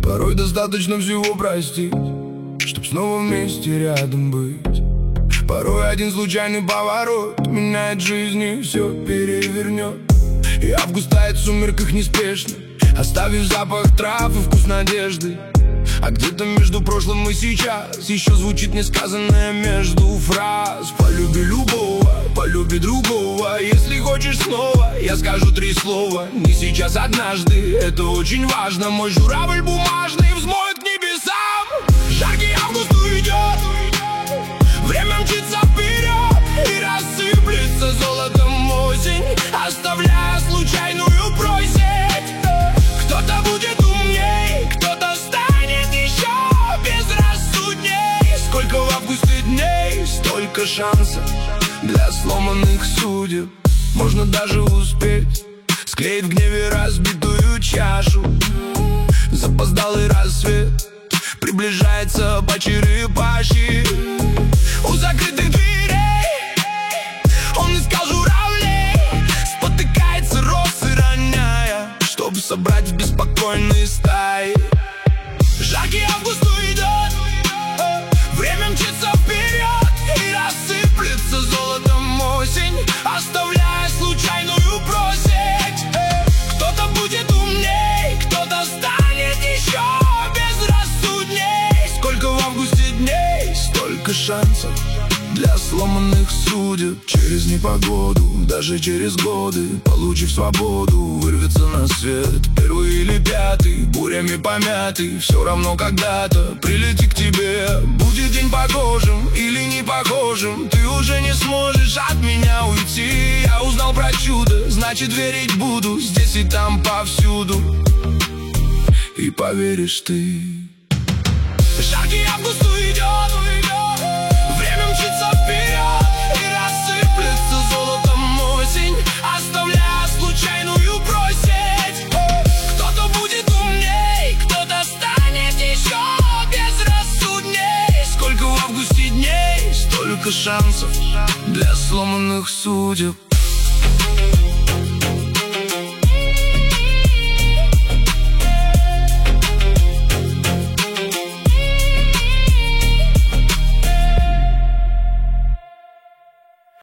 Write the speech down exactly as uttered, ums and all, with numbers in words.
Порой достаточно всего простить, чтоб снова вместе рядом быть. Порой один случайный поворот меняет жизнь и все перевернет. И август тает в сумерках неспешно, оставив запах трав и вкус надежды. А где-то между прошлым и сейчас еще звучит несказанное между фраз: полюби любого, полюби другого. Если хочешь снова, я скажу три слова: не сейчас, однажды, это очень важно. Мой журавль бумажный взмоет к небесам. Жаркий август уйдет, время мчится вперед, и рассыплется золотом осень, оставляя случайную просить. Кто-то будет умней, кто-то станет еще безрассудней. Сколько в августе дней, столько шансов для сломанных судеб. Можно даже успеть склеить в гневе разбитую чашу. Запоздалый рассвет приближается по черепашьи. У закрытых дверей он искал журавлей, спотыкается росы роняя, чтобы собрать в беспокойные стаи. Жаркий август уйдет, время мчится вперед, и рассыплется золотом осень, оставляя случайную просить. Кто-то будет умней, кто-то станет еще безрассудней. Сколько в августе дней, столько шансов для сломанных судеб. Через непогоду, даже через годы, получив свободу, вырвется на свет. Первый или пятый, бурями помятый, все равно когда-то прилетит к тебе. Будет день похожим или не похожим, ты уже не сможешь от меня уйти. Я узнал про чудо, значит верить буду, здесь и там повсюду. И поверишь ты. Жаркий август уйдет, время мчится вперед, и рассыплется золотом осень, оставляя случайную просить. Кто-то будет умней, кто-то станет еще безрассудней. Сколько в августе дней, столько шансов для сломанных судеб.